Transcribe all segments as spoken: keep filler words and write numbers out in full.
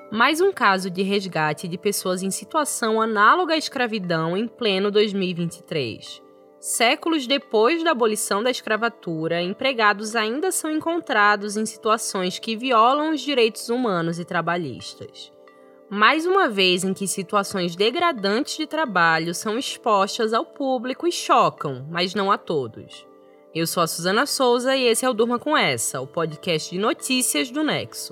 Mais um caso de resgate de pessoas em situação análoga à escravidão em pleno dois mil e vinte e três. Séculos depois da abolição da escravatura, empregados ainda são encontrados em situações que violam os direitos humanos e trabalhistas. Mais uma vez em que situações degradantes de trabalho são expostas ao público e chocam, mas não a todos. Eu sou a Suzana Souza e esse é o Durma Com Essa, o podcast de notícias do Nexo.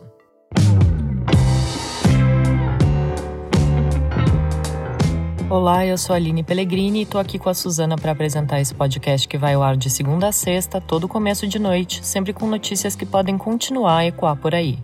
Olá, eu sou a Aline Pellegrini e tô aqui com a Suzana para apresentar esse podcast que vai ao ar de segunda a sexta, todo começo de noite, sempre com notícias que podem continuar a ecoar por aí.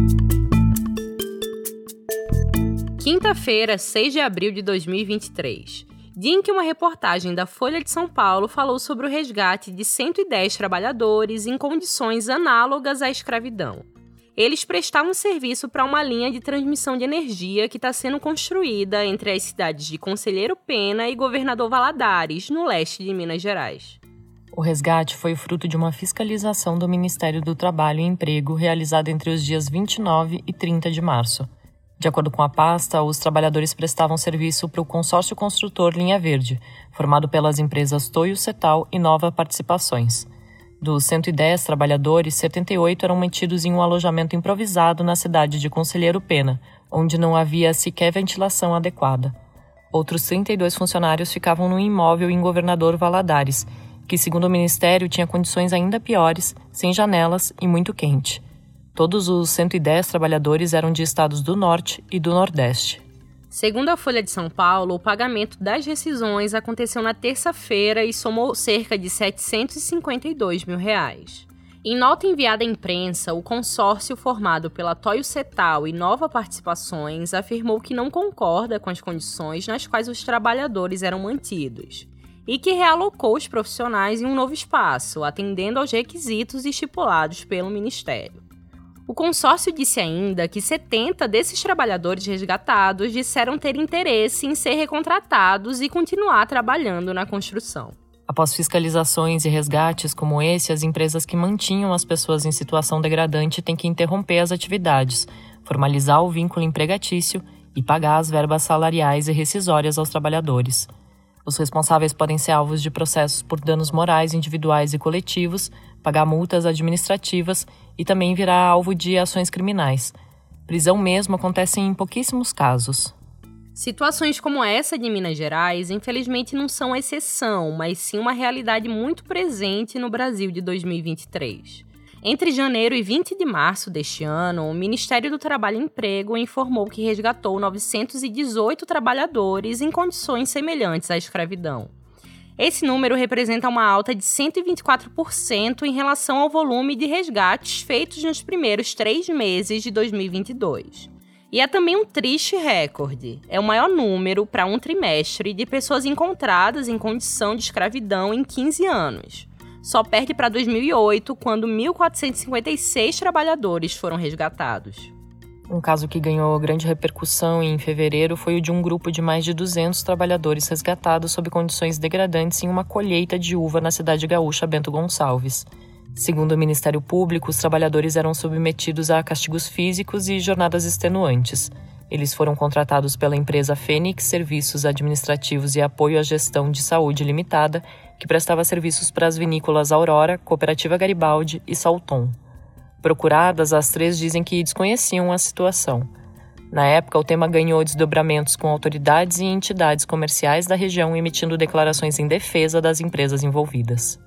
Quinta-feira, seis de abril de dois mil e vinte e três. Dia em que uma reportagem da Folha de São Paulo falou sobre o resgate de cento e dez trabalhadores em condições análogas à escravidão. Eles prestavam serviço para uma linha de transmissão de energia que está sendo construída entre as cidades de Conselheiro Pena e Governador Valadares, no leste de Minas Gerais. O resgate foi fruto de uma fiscalização do Ministério do Trabalho e Emprego realizada entre os dias vinte e nove e trinta de março. De acordo com a pasta, os trabalhadores prestavam serviço para o consórcio construtor Linha Verde, formado pelas empresas Toyo Setal e Nova Participações. Dos cento e dez trabalhadores, setenta e oito eram mantidos em um alojamento improvisado na cidade de Conselheiro Pena, onde não havia sequer ventilação adequada. Outros trinta e dois funcionários ficavam no imóvel em Governador Valadares, que, segundo o Ministério, tinha condições ainda piores, sem janelas e muito quente. Todos os cento e dez trabalhadores eram de estados do Norte e do Nordeste. Segundo a Folha de São Paulo, o pagamento das rescisões aconteceu na terça-feira e somou cerca de setecentos e cinquenta e dois mil reais. Em nota enviada à imprensa, o consórcio formado pela Toyo Setal e Nova Participações afirmou que não concorda com as condições nas quais os trabalhadores eram mantidos e que realocou os profissionais em um novo espaço, atendendo aos requisitos estipulados pelo Ministério. O consórcio disse ainda que setenta desses trabalhadores resgatados disseram ter interesse em ser recontratados e continuar trabalhando na construção. Após fiscalizações e resgates como esse, as empresas que mantinham as pessoas em situação degradante têm que interromper as atividades, formalizar o vínculo empregatício e pagar as verbas salariais e rescisórias aos trabalhadores. Os responsáveis podem ser alvos de processos por danos morais individuais e coletivos, pagar multas administrativas e também virar alvo de ações criminais. Prisão mesmo acontece em pouquíssimos casos. Situações como essa de Minas Gerais, infelizmente, não são exceção, mas sim uma realidade muito presente no Brasil de dois mil e vinte e três. Entre janeiro e vinte de março deste ano, o Ministério do Trabalho e Emprego informou que resgatou novecentos e dezoito trabalhadores em condições semelhantes à escravidão. Esse número representa uma alta de cento e vinte e quatro por cento em relação ao volume de resgates feitos nos primeiros três meses de dois mil e vinte e dois. E é também um triste recorde. É o maior número para um trimestre de pessoas encontradas em condição de escravidão em quinze anos. Só perde para dois mil e oito, quando mil quatrocentos e cinquenta e seis trabalhadores foram resgatados. Um caso que ganhou grande repercussão em fevereiro foi o de um grupo de mais de duzentos trabalhadores resgatados sob condições degradantes em uma colheita de uva na cidade gaúcha Bento Gonçalves. Segundo o Ministério Público, os trabalhadores eram submetidos a castigos físicos e jornadas extenuantes. Eles foram contratados pela empresa Fênix Serviços Administrativos e Apoio à Gestão de Saúde Limitada, que prestava serviços para as vinícolas Aurora, Cooperativa Garibaldi e Salton. Procuradas, as três dizem que desconheciam a situação. Na época, o tema ganhou desdobramentos com autoridades e entidades comerciais da região emitindo declarações em defesa das empresas envolvidas.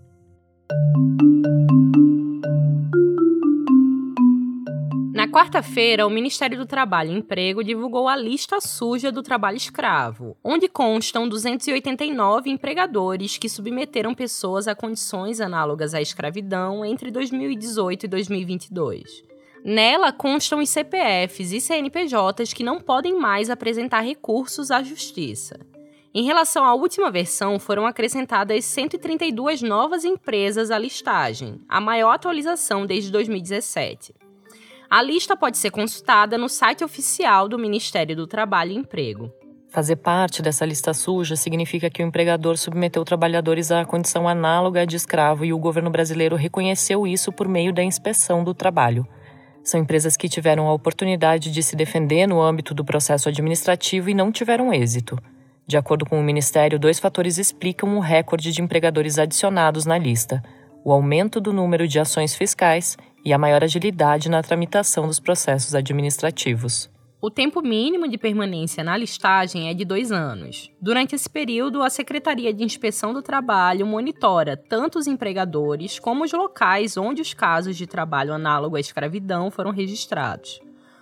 Na quarta-feira, o Ministério do Trabalho e Emprego divulgou a lista suja do trabalho escravo, onde constam duzentos e oitenta e nove empregadores que submeteram pessoas a condições análogas à escravidão entre dois mil e dezoito e dois mil e vinte e dois. Nela constam os C P Fs e C N P Js que não podem mais apresentar recursos à Justiça. Em relação à última versão, foram acrescentadas cento e trinta e duas novas empresas à listagem, a maior atualização desde dois mil e dezessete. A lista pode ser consultada no site oficial do Ministério do Trabalho e Emprego. Fazer parte dessa lista suja significa que o empregador submeteu trabalhadores à condição análoga de escravo e o governo brasileiro reconheceu isso por meio da inspeção do trabalho. São empresas que tiveram a oportunidade de se defender no âmbito do processo administrativo e não tiveram êxito. De acordo com o Ministério, dois fatores explicam o recorde de empregadores adicionados na lista: o aumento do número de ações fiscais e a maior agilidade na tramitação dos processos administrativos. O tempo mínimo de permanência na listagem é de dois anos. Durante esse período, a Secretaria de Inspeção do Trabalho monitora tanto os empregadores como os locais onde os casos de trabalho análogo à escravidão foram registrados.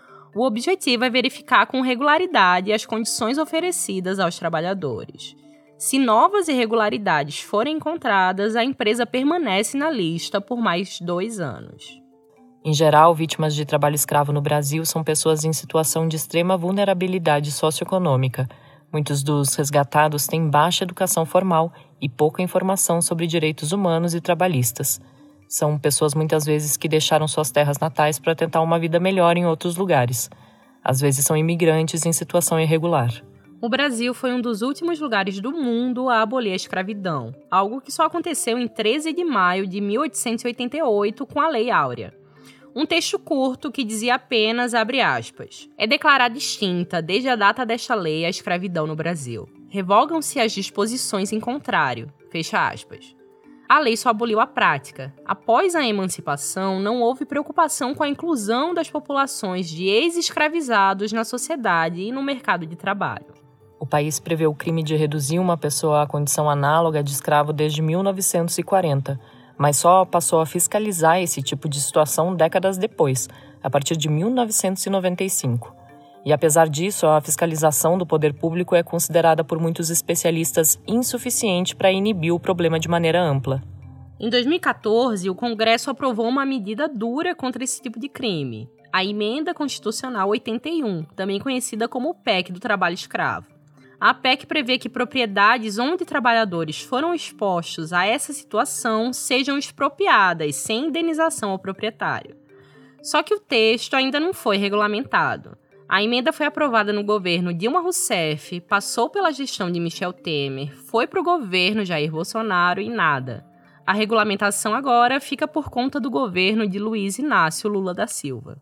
O objetivo é verificar com regularidade as condições oferecidas aos trabalhadores. Se novas irregularidades forem encontradas, a empresa permanece na lista por mais dois anos. Em geral, vítimas de trabalho escravo no Brasil são pessoas em situação de extrema vulnerabilidade socioeconômica. Muitos dos resgatados têm baixa educação formal e pouca informação sobre direitos humanos e trabalhistas. São pessoas muitas vezes que deixaram suas terras natais para tentar uma vida melhor em outros lugares. Às vezes são imigrantes em situação irregular. O Brasil foi um dos últimos lugares do mundo a abolir a escravidão, algo que só aconteceu em treze de maio de mil oitocentos e oitenta e oito com a Lei Áurea. Um texto curto que dizia apenas, abre aspas, é declarada extinta desde a data desta lei a escravidão no Brasil. Revogam-se as disposições em contrário, fecha aspas. A lei só aboliu a prática. Após a emancipação, não houve preocupação com a inclusão das populações de ex-escravizados na sociedade e no mercado de trabalho. O país prevê o crime de reduzir uma pessoa à condição análoga de escravo desde mil novecentos e quarenta, mas só passou a fiscalizar esse tipo de situação décadas depois, a partir de mil novecentos e noventa e cinco. E apesar disso, a fiscalização do poder público é considerada por muitos especialistas insuficiente para inibir o problema de maneira ampla. Em dois mil e quatorze, o Congresso aprovou uma medida dura contra esse tipo de crime, a Emenda Constitucional oitenta e um, também conhecida como o P E C do trabalho escravo. A P E C prevê que propriedades onde trabalhadores foram expostos a essa situação sejam expropriadas sem indenização ao proprietário. Só que o texto ainda não foi regulamentado. A emenda foi aprovada no governo Dilma Rousseff, passou pela gestão de Michel Temer, foi para o governo Jair Bolsonaro e nada. A regulamentação agora fica por conta do governo de Luiz Inácio Lula da Silva.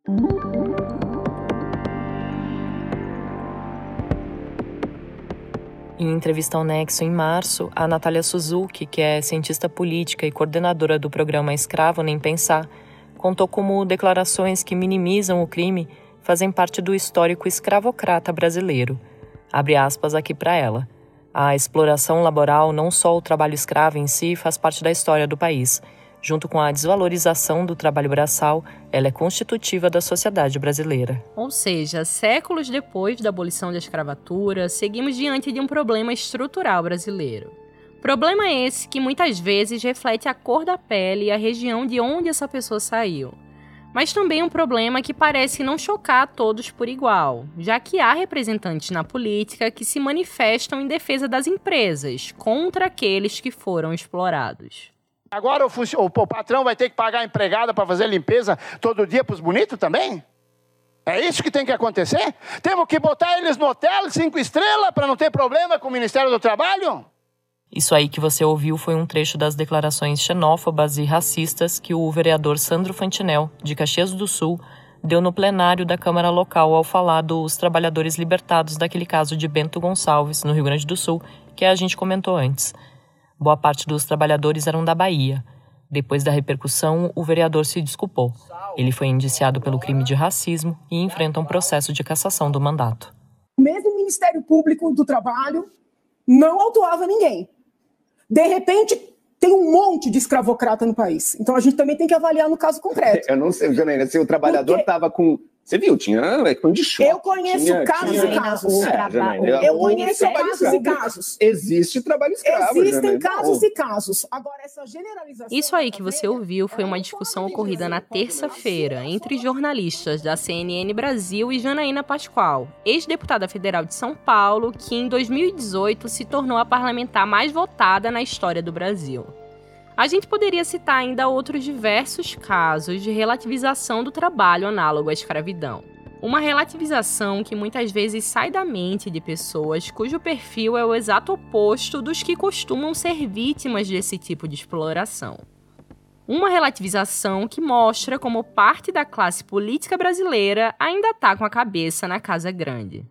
Em entrevista ao Nexo em março, a Natália Suzuki, que é cientista política e coordenadora do programa Escravo Nem Pensar, contou como declarações que minimizam o crime fazem parte do histórico escravocrata brasileiro. Abre aspas aqui para ela. A exploração laboral, não só o trabalho escravo em si, faz parte da história do país. Junto com a desvalorização do trabalho braçal, ela é constitutiva da sociedade brasileira. Ou seja, séculos depois da abolição da escravatura, seguimos diante de um problema estrutural brasileiro. Problema esse que muitas vezes reflete a cor da pele e a região de onde essa pessoa saiu. Mas também um problema que parece não chocar a todos por igual, já que há representantes na política que se manifestam em defesa das empresas, contra aqueles que foram explorados. Agora o, func... o patrão vai ter que pagar a empregada para fazer limpeza todo dia para os bonitos também? É isso que tem que acontecer? Temos que botar eles no hotel, cinco estrelas, para não ter problema com o Ministério do Trabalho? Isso aí que você ouviu foi um trecho das declarações xenófobas e racistas que o vereador Sandro Fantinel, de Caxias do Sul, deu no plenário da Câmara Local ao falar dos trabalhadores libertados daquele caso de Bento Gonçalves, no Rio Grande do Sul, que a gente comentou antes. Boa parte dos trabalhadores eram da Bahia. Depois da repercussão, o vereador se desculpou. Ele foi indiciado pelo crime de racismo e enfrenta um processo de cassação do mandato. Mesmo o Ministério Público do Trabalho não autuava ninguém. De repente, tem um monte de escravocrata no país. Então, a gente também tem que avaliar no caso concreto. Eu não sei, Janaína, se o trabalhador estava com... Você viu, tinha é, de choque. Eu conheço tinha, casos tinha... e casos. É, Janaína, eu conheço casos e casos. Existe trabalho escravo, Existem Janaína. casos e casos. Agora, essa generalização... Isso aí que você ouviu foi uma discussão ocorrida na terça-feira entre jornalistas da C N N Brasil e Janaína Pascoal, ex-deputada federal de São Paulo, que em dois mil e dezoito se tornou a parlamentar mais votada na história do Brasil. A gente poderia citar ainda outros diversos casos de relativização do trabalho análogo à escravidão. Uma relativização que muitas vezes sai da mente de pessoas cujo perfil é o exato oposto dos que costumam ser vítimas desse tipo de exploração. Uma relativização que mostra como parte da classe política brasileira ainda está com a cabeça na Casa Grande.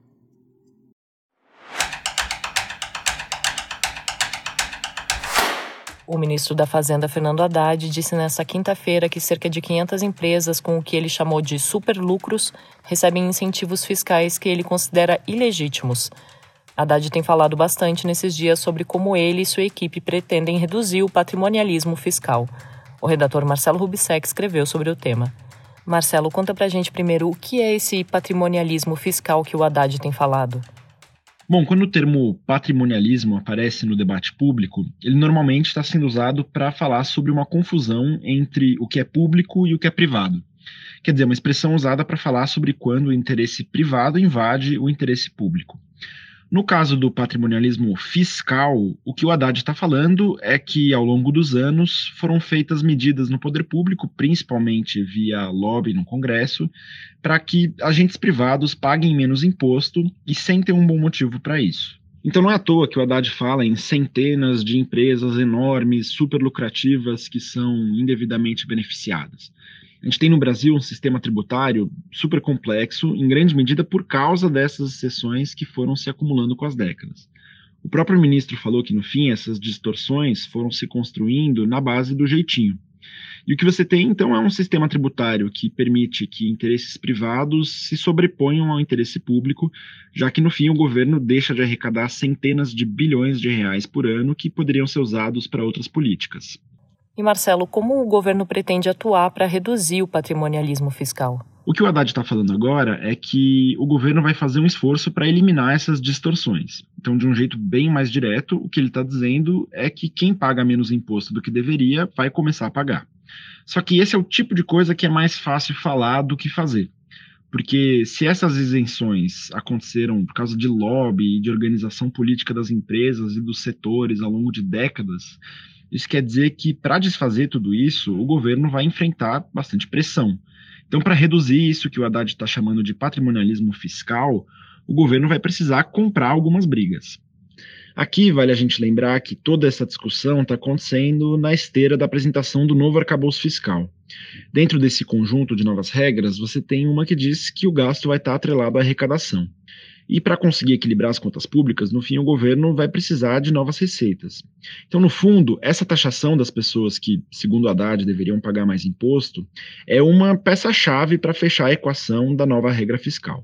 O ministro da Fazenda, Fernando Haddad, disse nesta quinta-feira que cerca de quinhentas empresas com o que ele chamou de superlucros recebem incentivos fiscais que ele considera ilegítimos. Haddad tem falado bastante nesses dias sobre como ele e sua equipe pretendem reduzir o patrimonialismo fiscal. O redator Marcelo Rubissec escreveu sobre o tema. Marcelo, conta pra gente primeiro o que é esse patrimonialismo fiscal que o Haddad tem falado. Bom, quando o termo patrimonialismo aparece no debate público, ele normalmente está sendo usado para falar sobre uma confusão entre o que é público e o que é privado. Quer dizer, uma expressão usada para falar sobre quando o interesse privado invade o interesse público. No caso do patrimonialismo fiscal, o que o Haddad está falando é que, ao longo dos anos, foram feitas medidas no poder público, principalmente via lobby no Congresso, para que agentes privados paguem menos imposto e sem ter um bom motivo para isso. Então não é à toa que o Haddad fala em centenas de empresas enormes, super lucrativas, que são indevidamente beneficiadas. A gente tem no Brasil um sistema tributário super complexo, em grande medida por causa dessas exceções que foram se acumulando com as décadas. O próprio ministro falou que, no fim, essas distorções foram se construindo na base do jeitinho. E o que você tem, então, é um sistema tributário que permite que interesses privados se sobreponham ao interesse público, já que, no fim, o governo deixa de arrecadar centenas de bilhões de reais por ano que poderiam ser usados para outras políticas. E, Marcelo, como o governo pretende atuar para reduzir o patrimonialismo fiscal? O que o Haddad está falando agora é que o governo vai fazer um esforço para eliminar essas distorções. Então, de um jeito bem mais direto, o que ele está dizendo é que quem paga menos imposto do que deveria vai começar a pagar. Só que esse é o tipo de coisa que é mais fácil falar do que fazer. Porque se essas isenções aconteceram por causa de lobby e de organização política das empresas e dos setores ao longo de décadas, isso quer dizer que, para desfazer tudo isso, o governo vai enfrentar bastante pressão. Então, para reduzir isso que o Haddad está chamando de patrimonialismo fiscal, o governo vai precisar comprar algumas brigas. Aqui vale a gente lembrar que toda essa discussão está acontecendo na esteira da apresentação do novo arcabouço fiscal. Dentro desse conjunto de novas regras, você tem uma que diz que o gasto vai estar atrelado à arrecadação. E para conseguir equilibrar as contas públicas, no fim, o governo vai precisar de novas receitas. Então, no fundo, essa taxação das pessoas que, segundo o Haddad, deveriam pagar mais imposto, é uma peça-chave para fechar a equação da nova regra fiscal.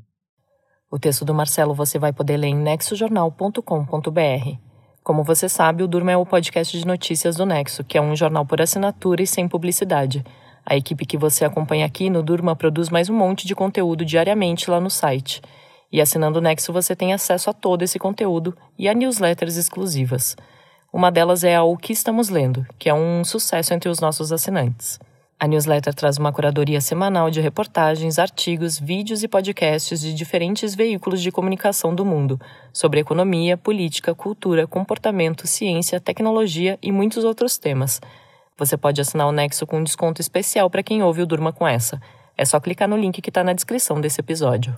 O texto do Marcelo você vai poder ler em nexo jornal ponto com ponto b r. Como você sabe, o Durma é o podcast de notícias do Nexo, que é um jornal por assinatura e sem publicidade. A equipe que você acompanha aqui no Durma produz mais um monte de conteúdo diariamente lá no site. E assinando o Nexo você tem acesso a todo esse conteúdo e a newsletters exclusivas. Uma delas é a O Que Estamos Lendo, que é um sucesso entre os nossos assinantes. A newsletter traz uma curadoria semanal de reportagens, artigos, vídeos e podcasts de diferentes veículos de comunicação do mundo, sobre economia, política, cultura, comportamento, ciência, tecnologia e muitos outros temas. Você pode assinar o Nexo com um desconto especial para quem ouve o Durma com essa. É só clicar no link que está na descrição desse episódio.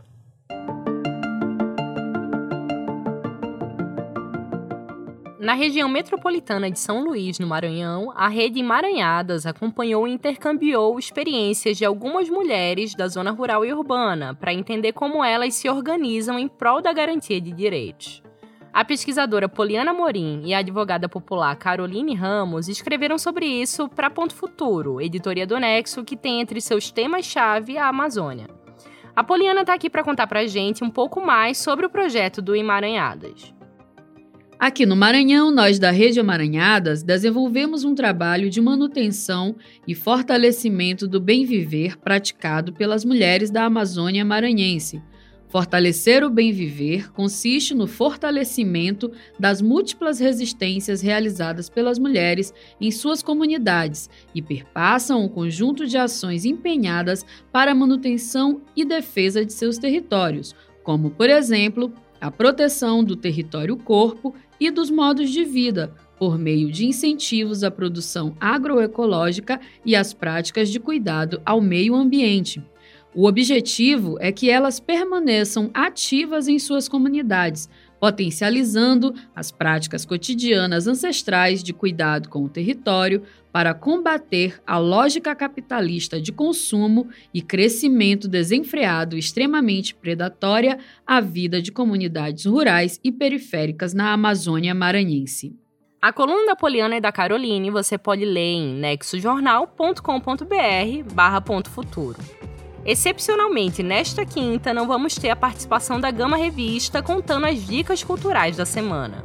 Na região metropolitana de São Luís, no Maranhão, a rede Emaranhadas acompanhou e intercambiou experiências de algumas mulheres da zona rural e urbana para entender como elas se organizam em prol da garantia de direitos. A pesquisadora Poliana Morim e a advogada popular Caroline Ramos escreveram sobre isso para Ponto Futuro, editoria do Nexo, que tem entre seus temas-chave a Amazônia. A Poliana está aqui para contar para a gente um pouco mais sobre o projeto do Emaranhadas. Aqui no Maranhão, nós da Rede Emaranhadas desenvolvemos um trabalho de manutenção e fortalecimento do bem-viver praticado pelas mulheres da Amazônia maranhense. Fortalecer o bem-viver consiste no fortalecimento das múltiplas resistências realizadas pelas mulheres em suas comunidades e perpassam um conjunto de ações empenhadas para a manutenção e defesa de seus territórios, como, por exemplo, a proteção do território corpo e dos modos de vida, por meio de incentivos à produção agroecológica e às práticas de cuidado ao meio ambiente. O objetivo é que elas permaneçam ativas em suas comunidades, potencializando as práticas cotidianas ancestrais de cuidado com o território para combater a lógica capitalista de consumo e crescimento desenfreado e extremamente predatória à vida de comunidades rurais e periféricas na Amazônia maranhense. A coluna da Poliana e da Caroline você pode ler em nexojornal ponto com ponto b r barra ponto futuro. Excepcionalmente, nesta quinta, não vamos ter a participação da Gama Revista contando as dicas culturais da semana.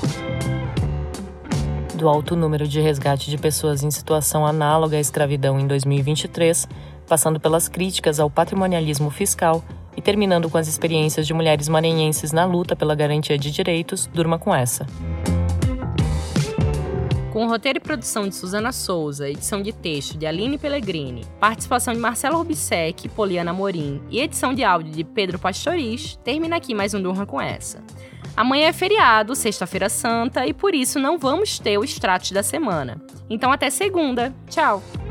Do alto número de resgate de pessoas em situação análoga à escravidão em dois mil e vinte e três, passando pelas críticas ao patrimonialismo fiscal e terminando com as experiências de mulheres maranhenses na luta pela garantia de direitos, durma com essa. Com roteiro e produção de Suzana Souza, edição de texto de Aline Pellegrini, participação de Marcelo Rubissec e Poliana Morim e edição de áudio de Pedro Pastoriz, termina aqui mais um Durma com essa. Amanhã é feriado, sexta-feira santa, e por isso não vamos ter o Extratos da semana. Então até segunda. Tchau!